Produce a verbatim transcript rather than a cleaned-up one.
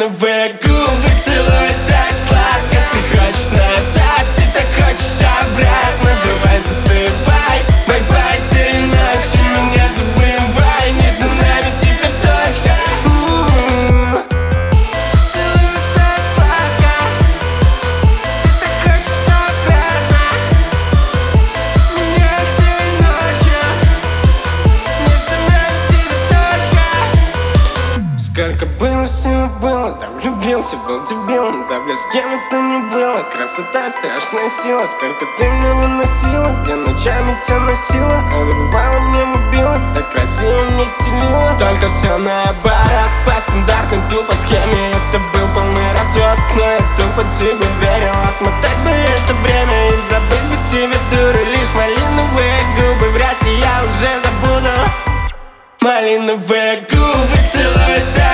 Малиновые губы целуют так сладко. Ты хочешь назад, ты так хочешь обратно. Давай засыпай, бай-бай, ты иначе меня забывай. Между нами теперь точка. М-м-м. Целуют так сладко. Ты так хочешь обратно. Меня этой ночью. Между нами теперь точка. Сколько было, всего было, там влюбился, был дебилом. Да бля, с кем это не было, красота, страшная сила. Сколько ты мне выносила, где ночами тебя носила. Убивала, мне убила, так красиво мне стелила. Только все наоборот, по стандартной тупо схеме. Это был полный развод, но я тупо тебе верил. Отмотать бы это время и забыть бы тебе, дуры. Лишь малиновые губы, вряд ли я уже забуду. Малиновые губы целуют так